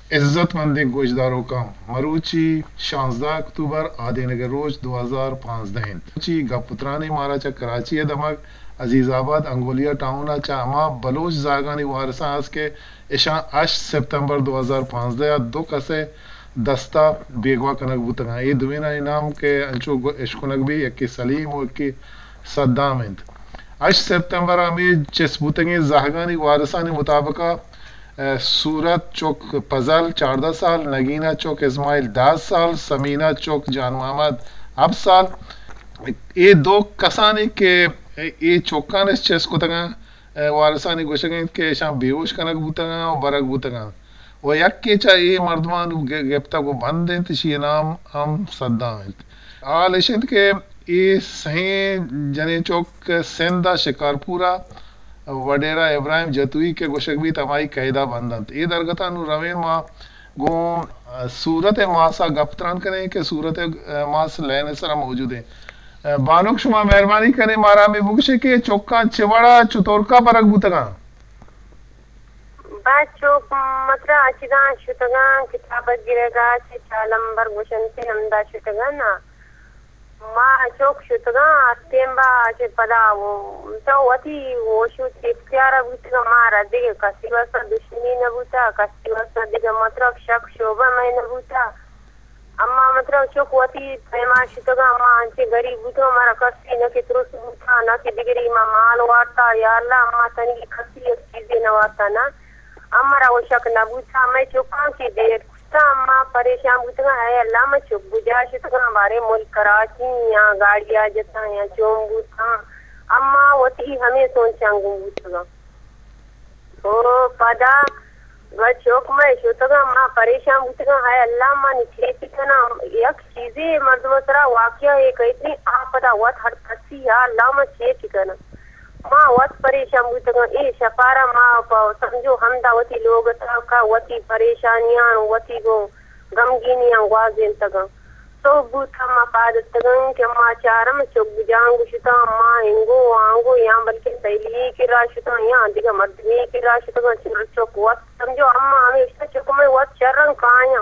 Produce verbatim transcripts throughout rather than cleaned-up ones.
عزت مند گوشداروں کا مروچی شانزدہ اکتوبر آدھے نگر روز دو ہزار پانزدہ مروچی گپترانی مارا چا کراچی دمک عزیز آباد انگولیا ٹاؤن چا اما بلوچ زاگانی وارسان اس کے اشان اش سپتمبر دو ہزار پانزدہ دو کسے دستا بیگوا کنک بوتگا یہ دوینا انعام کے انچو اشکنک بھی ایک کی سلیم و ایک کی صدام انت اش سپتمبر ہمیں چس بوتنگی زاگانی وارسانی مطابقہ سورت چوک پزل چاردہ سال، نگینہ چوک اسماعیل دس سال، سمینہ چوک جان محمد اب سال یہ دو کسانی کے یہ چوکان اس چیز کو تگا وارثانی گوشگیں کہ شام بیوش کنک بوتگا و برک بوتگا و یک کے چا یہ مردمان گپتا کو بند ہیں تشی نام ہم صدام ہیں آل اشند کے یہ سہیں جنے چوک سندہ شکارپورا وڈیرہ ابراہیم جتوئی کے گوشک بھی تمائی قیدہ بندند یہ درگتا نو روین ما گو صورت ماسا گفتران کریں کہ صورت ماس لین سرا موجود ہیں بانوک شما مہربانی کریں مارا میں بکشے کہ چوکا چوڑا چطورکا برک بوتگا بچوک مطرح اچھگاں شتگاں کتابت گرے گا چھ چالمبر گوشن سے ہمدہ شتگاں نا ما چوک شتگاں اتیمبا چھ پدا وہ تو وطی وہ شوت اختیارہ بوتگا مارا دیگے کسی واسا دشمنی نبوتا کسی واسا دیگے مطرح شک شعبہ میں نبوتا اما مطرح چوک وطی پیما شتگاں ما انچے غریب بوتا ہمارا کسی نہ کہ ترس بوتا نہ کہ دیگری ما مال وارتا یا اللہ اما تنگی کسی ایک چیزیں نوارتا نا ہمارا وہ شک نبوتا میں چوکاں کی دیر کستا اما پریشان بوتا ہے اللہ میں چوک بجا شتگاں ہمارے ملک کراچی یا گاڑیا جتا یا چوم بوتا اما وطی ہمیں سونچانگو بوتا تو پدا و چوک میں شتگاں ما پریشان بوتا ہے اللہ ما نچلیتی کنا یک چیزیں مرد مطرح واقعہ ایک اتنی آپدا وط ہر کسی یا اللہ ما چیتی کنا ما وط پریشان بوتا اے شفارہ ما پاو سمجھو ہمدہ وطی لوگ تاکا وطی پریشانیاں وطی گو غمگینیاں واضح تگا تو بوتا ما پادت تگن کہ ما چارم چوک بجانگو شتا ما انگو آنگو یا بلکہ سیلی کی راشتا یا دیگا مردمی کی راشتا چر چوک وط سمجھو اما ہمیں اشتا چوک میں وط چرن کائیں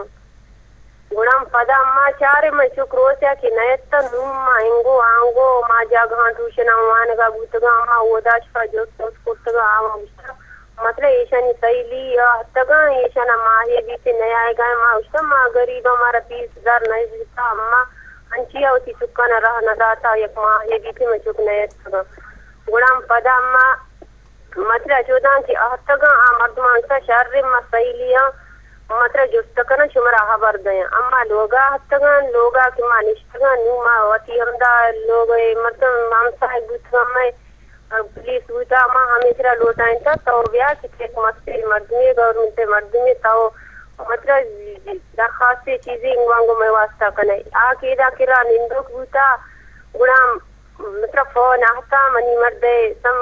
گڑام پدا ما چارے میں چوک روسیا کی نیتا نوم ما انگو آنگو ما جاگہاں ٹوشنا وانگا بوتگا ما وداش پا جو سوچ کرتگا آما اشتا مطلب ایشانی سیلی تگا ایشانا ماہی بیتے نیا آئے گئے ما اشتا ما غریب ہمارا بیس ہزار نہیں جتا اما انچیا ہوتی چکانا رہ نداتا یک ماہی بیتے میں چک نیت تگا گڑام پدا اما مطلب چودان کی احتگا مردمان سا شر ما سیلیاں مطلب جستکنا شمرا خبر دیں اما لوگا احتگا لوگا کی ما نشتگا نو ما وطی ہمدا لوگ مردم ہم صاحب بوتگا میں پولیس ہوتا ما ہمیشہ لوٹائیں تھا تو گیا کہ ایک مسئلے مردمی گورنمنٹ مردمی تو مطلب درخواست چیزیں وانگو میں واسطہ کنے آکے دا کرا نندوک ہوتا گڑام مطلب فون آتا منی مردے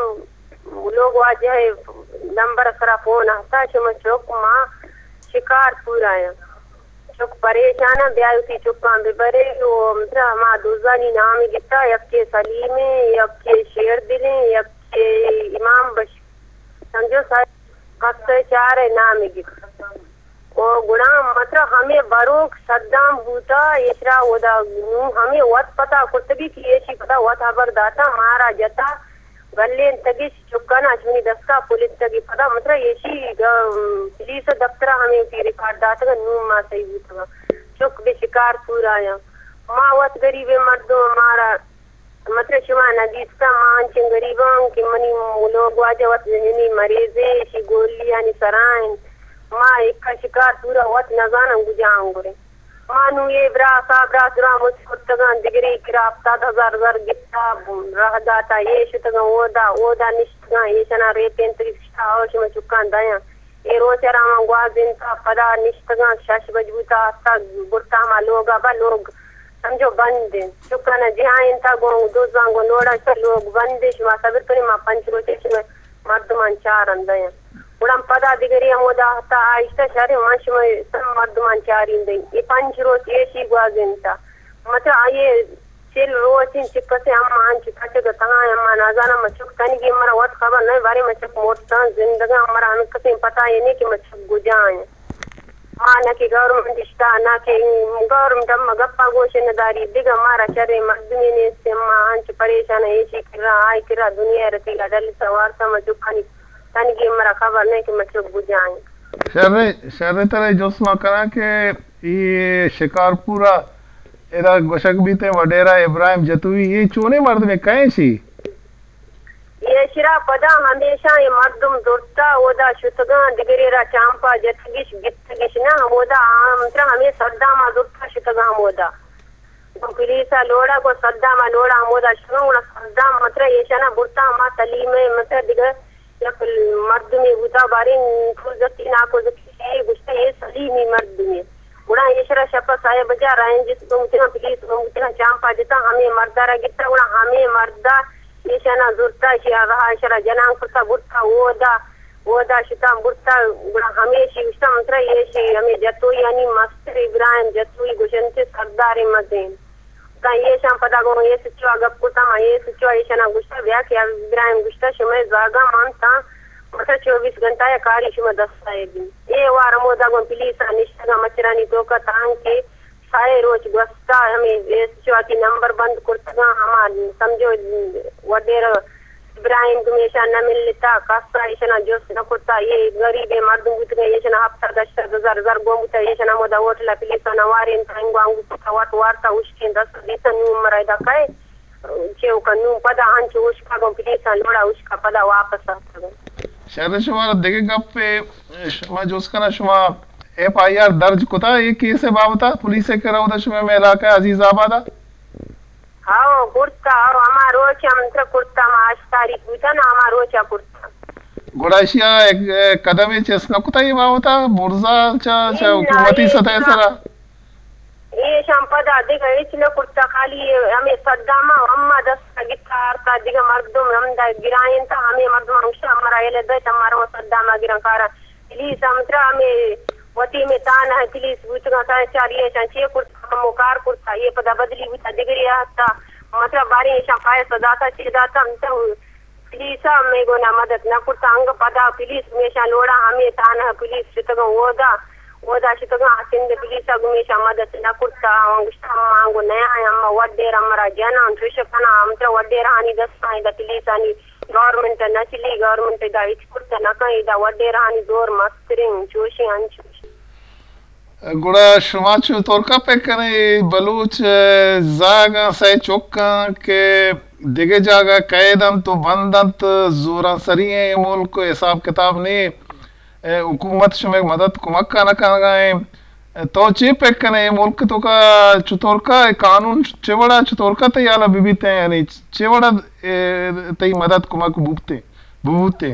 سم لوگ واجہ نمبر سرا فون آتا شما چوک ماں شکار پورا ہے چوک پریشانا بیاوتی چوکان بے برے وہ مطلب ما دوزانی نامی گتا یک کے سلیم یک کے شیر دلیں یک کے امام بش سمجھو سر قصہ چارے نامی گتا وہ گناہ مطلب ہمیں بروک صدام بوتا اشرا ودا ہمیں وقت پتا کتبی کی ایشی پتا وقت حبر داتا مارا جتا گلین تگیش چکانا چونی دستا پولیس تگی پتا مطلب ایشی پولیس دفترہ ہمیں کی ریکارڈ داتا گا نوم ما صحیح بوتا چک بے شکار پورا آیا ما وقت غریب مردوں ہمارا مطلب شما ندیستا مانچن غریباں کہ منی لوگ واجہ وقت ذہنی مریضے شی گولی یعنی سرائن ما ایک کا شکار پورا وقت نزانم گجاؤں گرے مانو یہ برا صابرا درا مجھتگان دگری کرا افتاد ہزار زر گتا رہ داتا یہ شتگان اودا اودا نشتگان یہ شنا ریپین تریف شتا آوش میں چکان دائیاں یہ روچہ رامان گوازن تا پدا نشتگان شش بجبوتا آستا برتا ہما لوگا با لوگ سمجھو بندیں چکانا جہاں انتا گو دوزان گو نوڑا شا لوگ بندیں شما صبر کنی ما پنچ روچے شما مردمان چارن دائیاں گڑام پدا دیگری ہم ودا ہتا آئشتا شہر منش میں سم مردمان چارین دیں یہ پنچ روچ ایشی گوازن تا مطلب آئیے چل روچین چکتے ہم آن چکتے گا تنگا ہم نازانا مچک تنگی ہمارا وقت خبر نہیں بارے مچک موٹتان زندگا ہمارا ہمیں کسی پتا یہ نہیں کہ مچک گجائیں ماں na ki government ishta na ki government amma gappa goshen dari diga mara chare mardumi ne semma anch pareshan hai shi kira ai kira duniya rati gadal sawar sama jukani tani ki mara khabar ne ki matlab bujaye شر شر ترے جوسما کرا کہ یہ شکارپورا ادا گوشک بیتے وڈیرا ابراہیم جتوی یہ چونے مرد میں کہیں سی یہ شرا پدا ہمیشہ یہ مردم دورتا ودا شتگان دگریرا چامپا جتگیش گتگیش نا ودا مطلب ہمیں صدامہ دورتا شتگان ودا پولیسا لوڑا کو صدامہ لوڑا ودا شنو صدام مطلب یہ شنا برتا ما تعلیم مطلب دیگر یک مردمی بودا بارین کوزتی نا کوزتی یہ گشتا یہ سلیمی مردمی وڑا یہ شرا شپا سایہ بجا رائن جس کو مطلب پولیس کو مطلب چامپا جتا ہمیں مردارا گتا وڑا ہمیں مردہ یہ شنا زورتا شیا رہا شرا جنان کرتا برتا ودا ودا شتا برتا وڑا ہمیں شی گشتا مطلب یہ شی ہمیں جتوی یعنی مستر ابراہیم جتوی گشنتے سردار مدین کا یہ شام پتا گو یہ سچوا گپ کوتا ما یہ سچوا یہ شنا گشتا بیا کہ ابراہیم گشتا شمع زاگا مانتا مطلب چوبیس گھنٹہ یا کاری شمع دستا ہے دن یہ وار مودا گو پولیس نشتگا مچرانی تو کا تان کے سائے روچ گستا ہمیں یہ سچوا کی نمبر بند کرتا ہمار سمجھو وڈیر ابراہیم گمیشہ نہ مل لیتا کاسا یہ شنا جوس نہ کرتا یہ غریب مردم بوت گئے یہ شنا ہفتہ دشتہ دزار زر گومتا یہ شنا مودا ووٹلا پولیس نوارین تنگو انگو پتا وات وارتا اشکین دست دیتا نوم مرائدہ کئے چیو کا نوم پدا ہنچ اشکا گو پولیس لوڑا اشکا پدا واپس آتا گو شہر شما دیکھے گپ پہ شما جوس کنا شما ایف آئی آر درج کتا یہ کیسے بابتا پولیس سے کرا ہوتا شما میں علاقہ عزیز آبادا ہاں کرتا ہما روچا منتر کرتا ما آشتاری پوتا نا ہما روچا کرتا گوڑاشیا ایک قدمی چیس نکتا یہ بابتا برزا چا چا حکومتی سطح سرا یہ شام پدا دیکھا ایچ نکتا خالی ہمیں صدامہ اما دستا گتار تا دیکھا مردم ہمدہ گرائن تا ہمیں مردم ہمشہ ہمارا ایلے دیتا ہمارا صدامہ گران کارا پلیس ہمتر ہمیں وطی میں تانا ہے پلیس بوچگا تا چاریے شان چیئے کرتا مکار کرتا یہ پدا بدلی بوتا دگری آتا مطلب باری شان پائے صداتا چیئے داتا پلیسا میں گونا مدد نہ کرتا انگا پدا پلیس میشان لوڑا ہمیں تانا ہے پلیس شتگا وودا وودا شتگا آسند پلیسا گمیشا مدد نہ کرتا انگشتا مانگو نیا ہے اما وڈیر امرا جانا انتوشکنا امتر وڈیر آنی دستا ہے دا پلیسانی گورنمنٹ نہ چلی گورنمنٹ دا اچ کرتا نہ کہیں دا وڈیر آنی دور مسترین چوشی انچوشی گوڑا شما چو تورکا پہ کنے بلوچ زاگا سے چوکا کہ دیگے جاگا قیدم تو بندنت زورا سری ہیں ملک کو حساب کتاب نہیں حکومت شما مدد کمکا نہ کنا گائیں تو چی پہ کنے ملک تو کا چطورکا قانون چوڑا چطورکا تی آلا بیبیتے ہیں یعنی چوڑا تی مدد کمک بوبتے بوبتے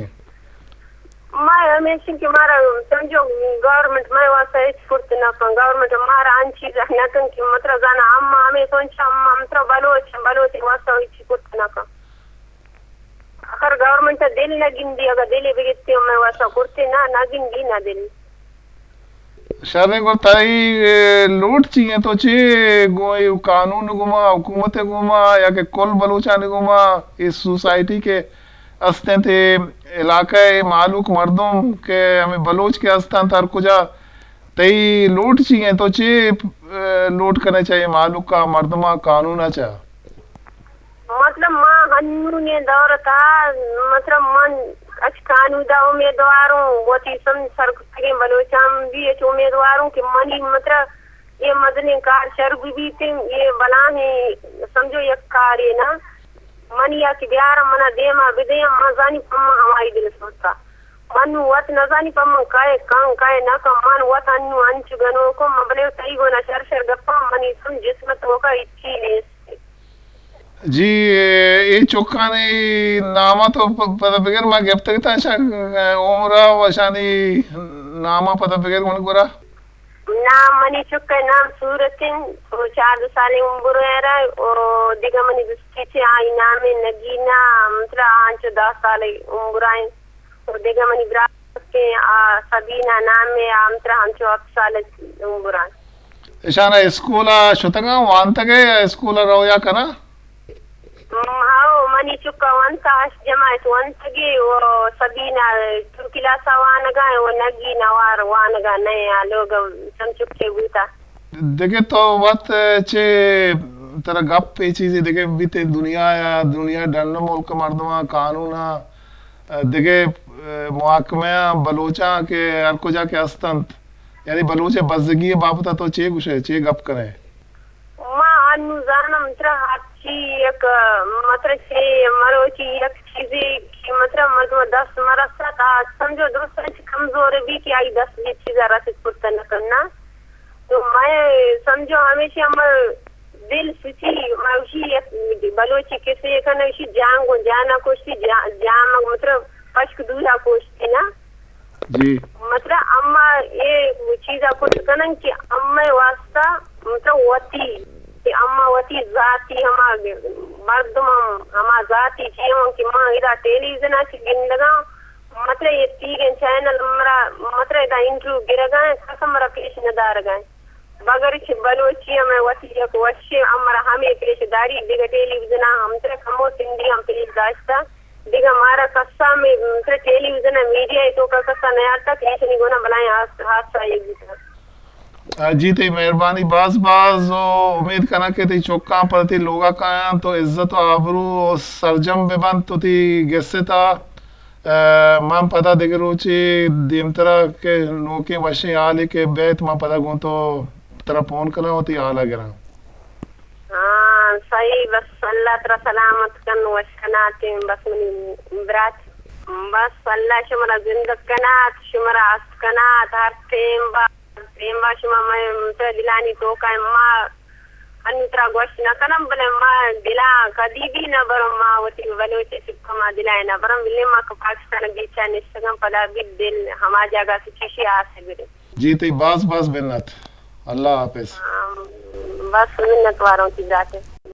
میں ہمیشہ کہ مارا سمجھو گورنمنٹ میں واسا ایچ کرتے نہ کن گورنمنٹ مارا ان چیز نہ کن کہ مطلب گانا اما ہمیں سونچا اما مطلب بلوچ بلوچ واسا ایچ کرتے نہ کن اگر گورنمنٹ دل نہ گن دی اگر دلی بگتے ہوں میں واسا کرتے نہ نہ گن دی نہ دل شہریں کو تائی لوٹ چیئے تو چی گوئی قانون گما حکومت گما یا کہ کل بلوچان گما اس سوسائٹی کے استیں تھے علاقہ معلوق مردم کے ہمیں بلوچ کے استان تر کجا تئی لوٹ چیئے تو چی لوٹ کرنے چاہیے معلوق کا مردمہ قانون اچھا مطلب ماں ہنو نے دور تھا مطلب من اچھ قانون دا امیدواروں وطی سم سرکتگیں بلوچان بھی اچھ امیدواروں کہ منی مطلب یہ مدنی کار شرگ بھی تھے یہ بلا ہیں سمجھو یک کار ہے نا منی یا کہ بیارا منا دیما بدیم مزانی پما ہمائی دل سوتا منو وط نزانی پما کائے کان کائے ناکا من وط انو انچ گنو کو مبلیو تایی گونا شر شر گفا منی سم جسمت ہوگا اچھی لیس جی یہ چوکانے نامہ تو پتہ بگر ماں گفت گتا عمرہ وشانی نامہ پتہ بگر من گورا نام منی چکے نام صورتن چار دو سالے عمر ہے دیگا منی دستی چھے آئی نام نگینا مطلب آنچو دس سالے عمر آئیں دیگا منی برا کے سبینہ نام میں مطلب آنچو اک سالے عمر آئیں اشانا اسکولا شتگا وانتا گئے یا اسکولا رویا کنا ہاں منی چکا وانتا آش جماعت وانتا گئے وہ سبینہ ترکلا سا وانگا وہ نگینا وار وانگا نیا لوگا سم چکے ہوئی تھا دیکھے تو وقت چے ترا گپ پہ چیزیں دیکھے بیتے دنیا یا دنیا ڈرن ملک مردمہ قانونہ دیکھے محاکمہ بلوچاں کے ہر کجا کے استنت یعنی بلوچ بزدگی بابتا تو چے گوشے چے گپ کرے ما انو زانم ترا ہاتھی ایک مطلب چے مروچی ایک چیزی کی مطلب مردمہ دس مرسا تا سمجھو درست ہے کمزور بھی کہ آئی دس یہ چیزیں رسد پرتا نہ کرنا تو میں سمجھو ہمیشہ ہمار دل سچی اسی بلوچی کسی ایک اسی جانگو جانا کوشتی جام مطلب پشک دولا کوشتی نا جی مطلب اما یہ چیزا کچھ کنن کہ اما واسطہ مطلب وطی کہ اما وطی ذاتی ہما مردم ہما ذاتی چیئوں کہ ماں ادا ٹیلی ویژن اچھی گندگاں مطلب یہ تیگن چینل مرا مطلب ادا انٹرو گرگائیں قسم مرا پیش ندار گائیں بگر چھ بلوچی ہمیں وطی یک وشی امرا ہمیں پیش داری دیگا ٹیلی ویژن ہم ترک ہمو سندھی ہم پیش داشتا دیگا مارا قصہ میں مطلب ٹیلی ویژن میڈیا ہے تو کا قصہ نیار تک ایسے گونا بلائیں حادثہ یہ گیتا جی تی مہربانی باز باز امید کرنا کہ تی چوکاں پر تی لوگا کھایا تو عزت و آبرو سرجم ببند تو تی گسے تا ماں پتا دیکھ روچی دیمترا کے نوکی وشی آلی کے بیت ماں پتا گون تو ترا پون کرنا ہوتی آلہ گران ہاں صحیح بس اللہ ترا سلامت کن وشکناتی بس منی برات بس اللہ شمرا زندگ کنات شمرا عصف کنات ہر تیم با تیم با شما میں دلانی توکا ماں انترا گوشت نہ کنم بلے ماں دلا کدی بھی نہ برم ماں وطی بلوچے سبکا ماں دلائے نہ برم بلے ماں کا پاکستان بیچا نشتگم پدا بھی دل ہما جگہ سے چیشی آسے برے جی تی باز باز بنت اللہ حافظ بس منت واروں کی ذات ہے